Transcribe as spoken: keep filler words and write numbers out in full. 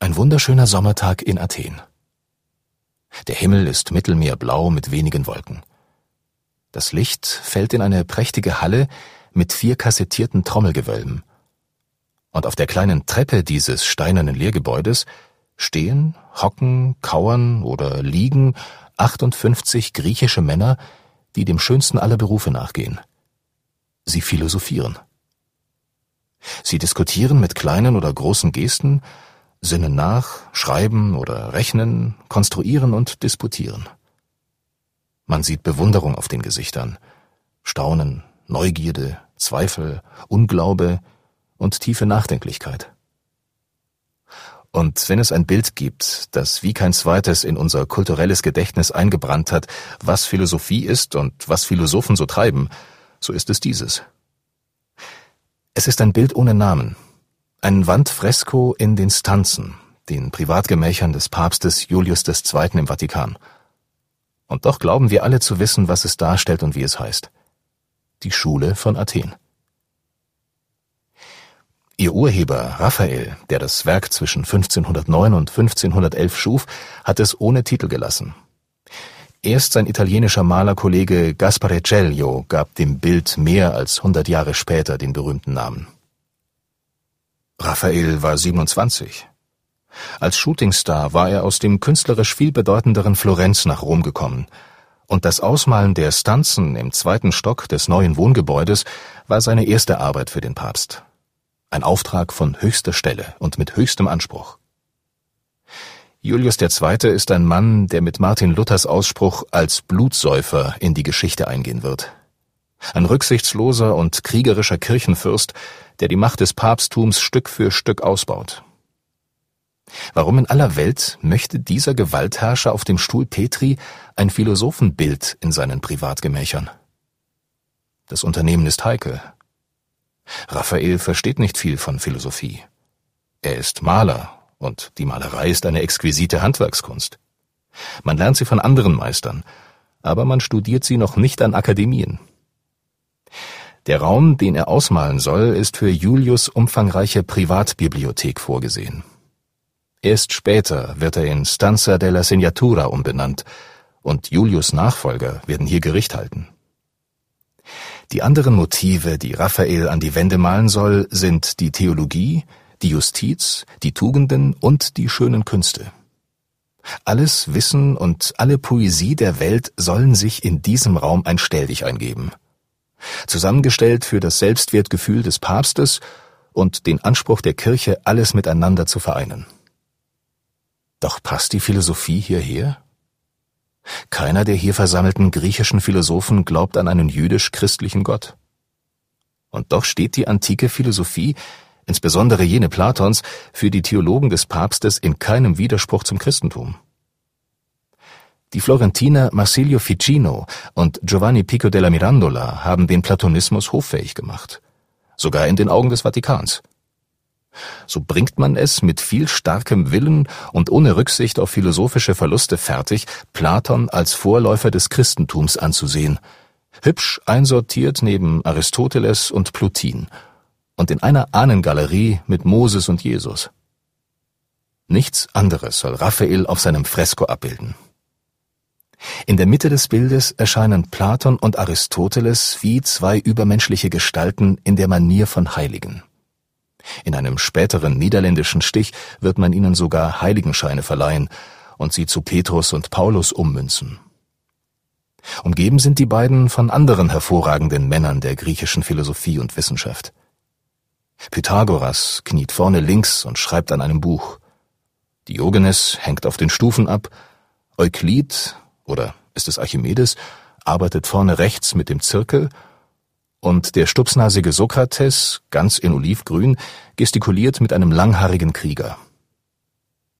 Ein wunderschöner Sommertag in Athen. Der Himmel ist mittelmeerblau mit wenigen Wolken. Das Licht fällt in eine prächtige Halle mit vier kassettierten Trommelgewölben. Und auf der kleinen Treppe dieses steinernen Lehrgebäudes stehen, hocken, kauern oder liegen achtundfünfzig griechische Männer, die dem schönsten aller Berufe nachgehen. Sie philosophieren. Sie diskutieren mit kleinen oder großen Gesten, sinnen nach, schreiben oder rechnen, konstruieren und disputieren. Man sieht Bewunderung auf den Gesichtern, Staunen, Neugierde, Zweifel, Unglaube und tiefe Nachdenklichkeit. Und wenn es ein Bild gibt, das wie kein zweites in unser kulturelles Gedächtnis eingebrannt hat, was Philosophie ist und was Philosophen so treiben, so ist es dieses. Es ist ein Bild ohne Namen, ein Wandfresko in den Stanzen, den Privatgemächern des Papstes Julius der Zweite im Vatikan. Und doch glauben wir alle zu wissen, was es darstellt und wie es heißt. Die Schule von Athen. Ihr Urheber Raphael, der das Werk zwischen fünfzehnhundertneun und fünfzehnhundertelf schuf, hat es ohne Titel gelassen. Erst sein italienischer Malerkollege Gaspare Celio gab dem Bild mehr als hundert Jahre später den berühmten Namen. Raphael war siebenundzwanzig. Als Shootingstar war er aus dem künstlerisch viel bedeutenderen Florenz nach Rom gekommen, und das Ausmalen der Stanzen im zweiten Stock des neuen Wohngebäudes war seine erste Arbeit für den Papst. Ein Auftrag von höchster Stelle und mit höchstem Anspruch. Julius der Zweite ist ein Mann, der mit Martin Luthers Ausspruch als Blutsäufer in die Geschichte eingehen wird. Ein rücksichtsloser und kriegerischer Kirchenfürst, der die Macht des Papsttums Stück für Stück ausbaut. Warum in aller Welt möchte dieser Gewaltherrscher auf dem Stuhl Petri ein Philosophenbild in seinen Privatgemächern? Das Unternehmen ist heikel. Raphael versteht nicht viel von Philosophie. Er ist Maler, und die Malerei ist eine exquisite Handwerkskunst. Man lernt sie von anderen Meistern, aber man studiert sie noch nicht an Akademien. Der Raum, den er ausmalen soll, ist für Julius' umfangreiche Privatbibliothek vorgesehen. Erst später wird er in Stanza della Segnatura umbenannt, und Julius' Nachfolger werden hier Gericht halten. Die anderen Motive, die Raphael an die Wände malen soll, sind die Theologie, die Justiz, die Tugenden und die schönen Künste. Alles Wissen und alle Poesie der Welt sollen sich in diesem Raum ein Stelldich eingeben. Zusammengestellt für das Selbstwertgefühl des Papstes und den Anspruch der Kirche, alles miteinander zu vereinen. Doch passt die Philosophie hierher? Keiner der hier versammelten griechischen Philosophen glaubt an einen jüdisch-christlichen Gott. Und doch steht die antike Philosophie, insbesondere jene Platons, für die Theologen des Papstes in keinem Widerspruch zum Christentum. Die Florentiner Marsilio Ficino und Giovanni Pico della Mirandola haben den Platonismus hoffähig gemacht, sogar in den Augen des Vatikans. So bringt man es mit viel starkem Willen und ohne Rücksicht auf philosophische Verluste fertig, Platon als Vorläufer des Christentums anzusehen, hübsch einsortiert neben Aristoteles und Plotin und in einer Ahnengalerie mit Moses und Jesus. Nichts anderes soll Raphael auf seinem Fresko abbilden. In der Mitte des Bildes erscheinen Platon und Aristoteles wie zwei übermenschliche Gestalten in der Manier von Heiligen. In einem späteren niederländischen Stich wird man ihnen sogar Heiligenscheine verleihen und sie zu Petrus und Paulus ummünzen. Umgeben sind die beiden von anderen hervorragenden Männern der griechischen Philosophie und Wissenschaft. Pythagoras kniet vorne links und schreibt an einem Buch. Diogenes hängt auf den Stufen ab, Euklid, oder ist es Archimedes, arbeitet vorne rechts mit dem Zirkel, und der stupsnasige Sokrates, ganz in Olivgrün, gestikuliert mit einem langhaarigen Krieger.